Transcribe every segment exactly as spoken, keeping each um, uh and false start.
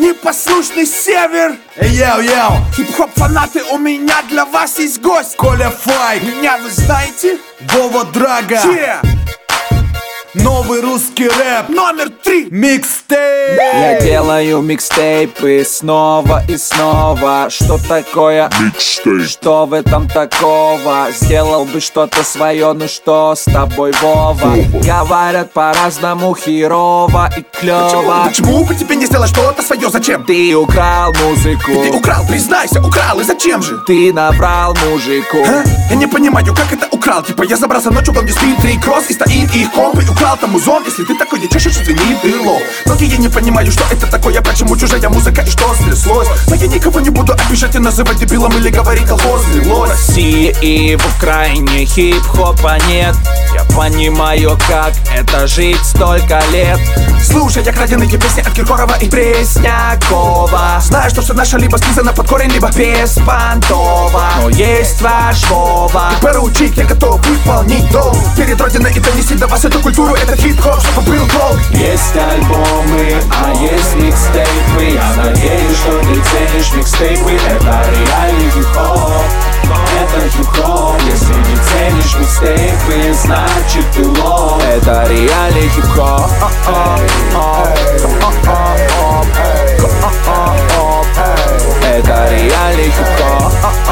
непослушный север. Йоу-йоу, Хип-хоп фанаты, у меня для вас есть гость. Коля Файк, Меня вы знаете? Вова Драга. Че? Новый русский рэп Номер три. микстейп. Я делаю микстейпы снова и снова. Что такое микстейп? Что в этом такого? Сделал бы что-то свое, ну что с тобой, Вова? Говорят по-разному, херово и клево. Почему бы тебе не сделать что-то свое? Зачем? Ты украл музыку, Ты украл, признайся, украл, и зачем же? ты наврал мужику. А? Я не понимаю, как это украл. Типа я забрался ночью, где спит три кросс, и стоит их комп, и украл там музон. Если ты такой не чешешь, извини, ты лох. Но я не понимаю, что это такое, почему чужая музыка и что стряслось. Но я никого не буду обижать и называть дебилом или говорить колхозный В лось. России и в Украине хип-хопа нет. Я понимаю, как это жить столько лет. Слушай, я краденые песни от Киркорова и Преснякова. знаю, что все наше либо списано под корень, либо Беспонтово. Но есть ваш Вова. поручик, я готов выполнить долг перед родиной и донести до вас эту культуру, этот хип-хоп, чтобы был толк. Есть альбомы, а есть микстейпы. Я надеюсь, что ты ценишь микстейпы. Это реальный хип-хоп, это хип-хоп. Если не ценишь микстейпы, значит ты лох. Это реальный хип-хоп. Это реальный хип-хоп.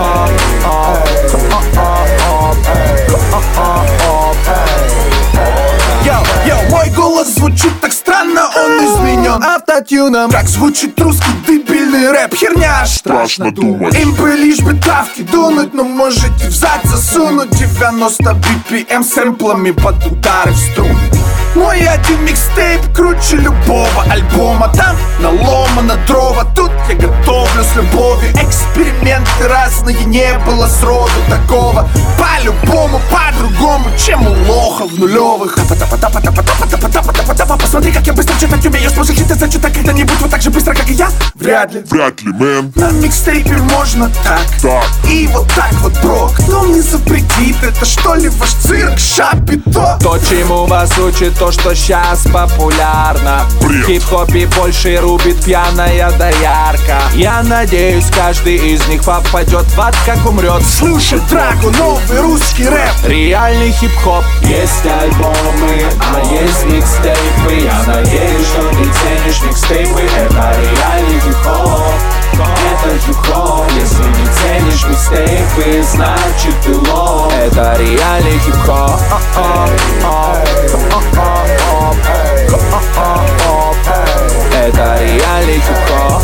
Йоу, йоу, мой голос звучит так странно, он изменен автотюном. Как звучит русский дебильный рэп, херня. Страшно думать. Им бы лишь бы травки дунуть, но можете в зад засунуть девяносто би пи эм сэмплами под удары в струны. Мой один микстейп круче любого альбома. Там наломано дрова, тут я готовлю с любовью. Эксперименты разные, не было сроду такого. По-любому, по-другому, чем у лохов нулевых. Посмотри, как я быстро читать умею. Сможешь ли ты зачитать когда-нибудь вот так же быстро, как и я? Вряд ли. Вряд ли, мэн. На микстейпе можно так, Так. и вот так вот, бро. Кто мне запретит? Это что ли ваш цирк, шапито? То, чему вас учит, то, что сейчас популярно. Бред. В хип-хопе больше рубит пьяная да ярко. Я надеюсь, каждый из них попадет в ад, как умрет. Слушай, Драгу, новый русский рэп. Реальный хип-хоп. Есть альбомы, а есть микстейпы. Я надеюсь, что ты ценишь микстейпы. Это реальный хип-хоп, это хип-хоп. Если не ценишь микстейпы, значит ты лох. Это реальный хип-хоп. Это реальный хип-хоп.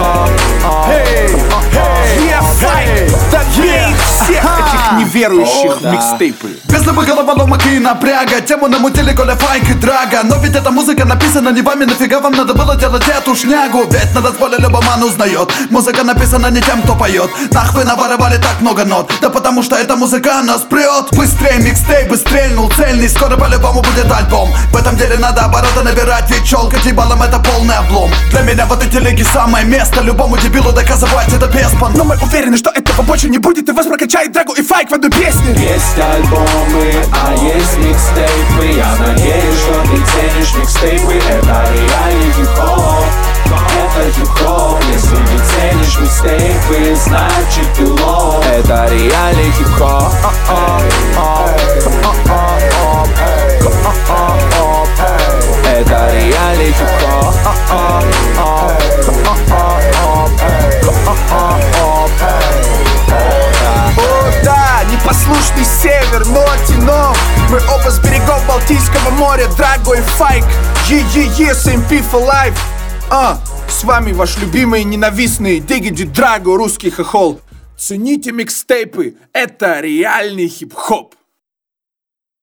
Я файк, да я их всех этих неверующих в микстейпы. Без любых головоломок и напряга. Тему намутили Коля Файк и Драга. Но ведь эта музыка написана не вами. Нафига вам надо было делать эту шнягу? Ведь на танцполе любой ман узнает. Музыка написана не тем, кто поет. Нахуй наворовали так много нот. Да потому что эта музыка нас прет. Быстрее микстейп, стрельнул цельный. Скоро по-любому будет альбом. В этом деле надо обороты набирать. Ведь челкать ебалом это полный облом. Для меня в этой телеге самое место. Любому дебилу доказывать это беспон. Но мы уверены, что этого больше не будет. И вас прокачает Драгу и Файк в одной песне. Есть альбомы, а есть микстейпы. Я надеюсь, что ты ценишь микстейпы. Это реальный хип-хоп, это хип-хоп. Если не ценишь микстейпы, значит ты лох. Это реальный хип-хоп. Это реальный хип-хоп. О да, непослушный север, ноти-но. Мы оба с берегов Балтийского моря. Драго и Файк, е-е-е, эс эм пи for life. А, с вами ваш любимый ненавистный Дигиди Драго, русский хохол. Цените микстейпы, это реальный хип-хоп.